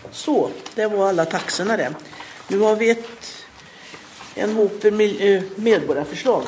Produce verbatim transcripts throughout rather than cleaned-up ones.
Så, det var alla taxorna det. Nu har vi ett, en hop medborgarförslag.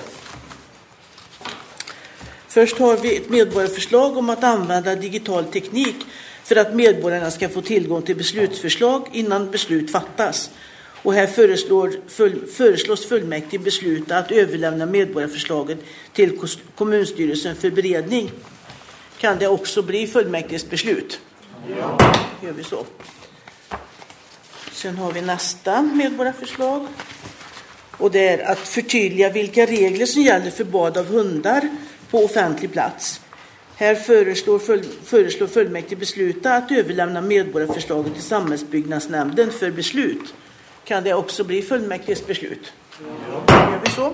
Först har vi ett medborgarförslag om att använda digital teknik för att medborgarna ska få tillgång till beslutsförslag innan beslut fattas. Och här föreslår, full, föreslås fullmäktige besluta att överlämna medborgarförslaget till kommunstyrelsen för beredning. Kan det också bli fullmäktiges beslut? Ja. Gör vi så. Sen har vi nästa medborgarförslag. Och det är att förtydliga vilka regler som gäller för bad av hundar på offentlig plats. Här föreslår, full, föreslår fullmäktige besluta att överlämna medborgarförslaget till samhällsbyggnadsnämnden för beslut. Kan det också bli fullmäktiges beslut? Ja. Gör vi så.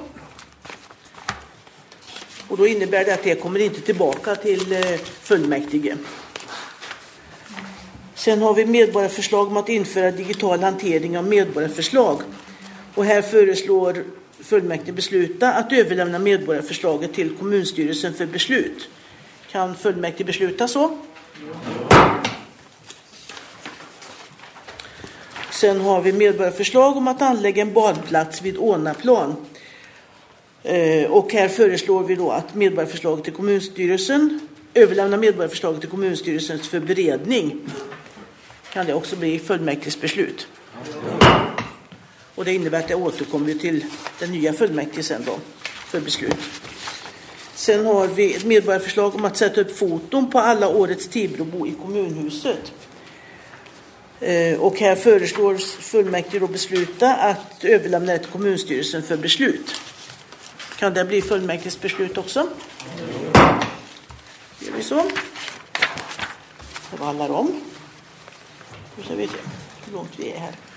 Och då innebär det att det kommer inte tillbaka till eh, fullmäktige. Sen har vi medborgarförslag om att införa digital hantering av medborgarförslag. Och här föreslår fullmäktige besluta att överlämna medborgarförslaget till kommunstyrelsen för beslut. Kan fullmäktige besluta så? Sen har vi medborgarförslag om att anlägga en badplats vid Ånaplan. Eh, och här föreslår vi då att medborgarförslaget till kommunstyrelsen, överlämna medborgarförslaget till kommunstyrelsen för beredning. Kan det också bli fullmäktiges beslut? Och det innebär att det återkommer till den nya fullmäktige sen då för beslut. Sen har vi ett medborgarförslag om att sätta upp foton på alla årets Tibrobo i kommunhuset. Eh, och här föreslår fullmäktige då besluta att överlämna det till kommunstyrelsen för beslut. Kan det bli fullmäktiges beslut också? Gör vi så. Det var alla dem. Nu ska vi se hur långt vi är här.